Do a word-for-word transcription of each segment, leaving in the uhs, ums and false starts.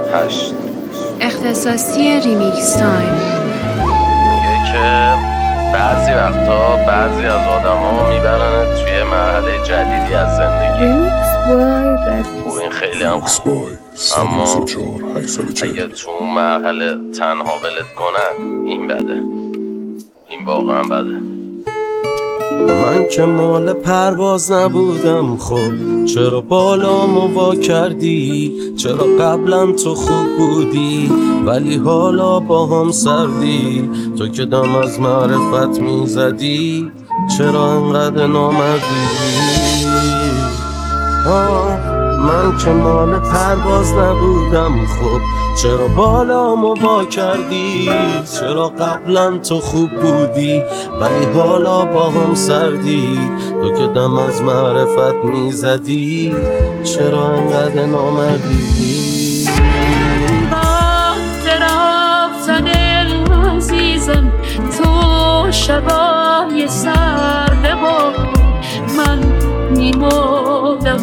هشت. اختصاصی ریمیکس تایم. میگه که بعضی وقتا بعضی از آدم ها میبرنت توی مرحله جدیدی از زندگی و این خیلی هم خوب، اما اگه تو اون مرحله تنها ولت کنن این بده، این واقعا بده. من که مال پرواز نبودم، خب چرا بالامو وا کردی؟ چرا قبلا تو خوب بودی ولی حالا با هم سردی؟ تو که دم از معرفت میزدی چرا انقدر نامردی؟ آه من که مال پرواز نبودم، خب چرا بالامو وا کردی؟ چرا قبلا تو خوب بودی ولی حالا با هم سردی؟ تو که دم از معرفت میزدی چرا انقدر نامردی؟ وقت رفتن عزیزم تو شبای سرده با من میمردم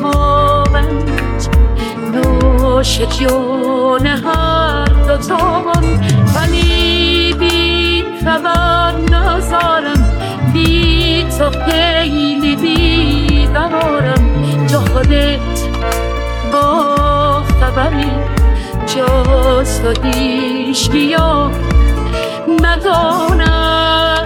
نوش جون هر دوتامون، ولی بی خبر نزارم، بی تو خیلی بی قرارم. جا خودت با خبری جز تو هیچکی یا ندانم.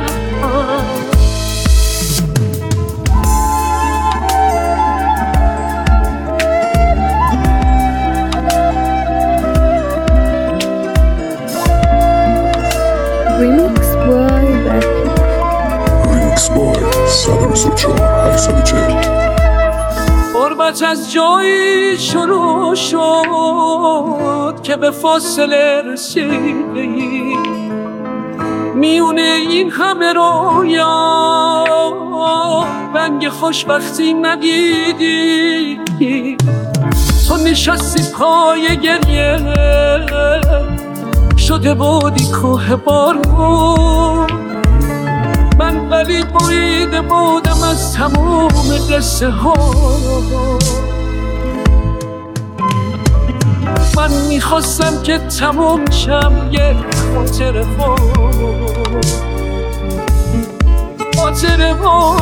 Remix boy Berky. Remix boy صد و بیست و چهار هشتصد و چهل. قربت از جایی شروع شد که به فاصله رسیدی، میونه این همه رویا رنگ خوشبختی ندیدی. تو نشستی پای گریه شده بودی کوه بارون، من ولی بریده بودم از تموم قصه ها. من میخواستم که تموم شم یه خاطره ها، خاطره ها.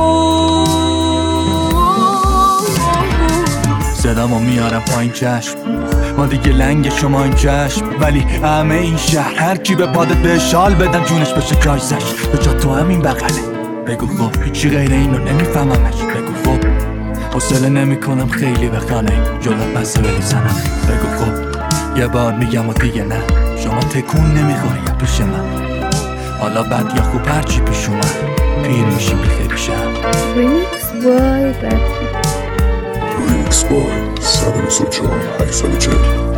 صدامو میارم پایین چشم، ما دیگه لنگ شما این چشم، ولی همه این شهر هر کی به پادت به شال بدم جونش بشه کایزش. به جا تو همین بغله بگو خب هیچی غیر اینو نمیفهممش. بگو خب حوصله نمیکنم خیلی بخانه جلوت بسته بریزنم. بگو خب یه بار میگم و دیگه نه، شما تکون نمیخوری پیش من، حالا بد یا خوب هرچی پیش اومد پیر میشیم بخیری شم. Remix boy Berky. Remix boy صد و بیست و چهار هشتصد و چهل.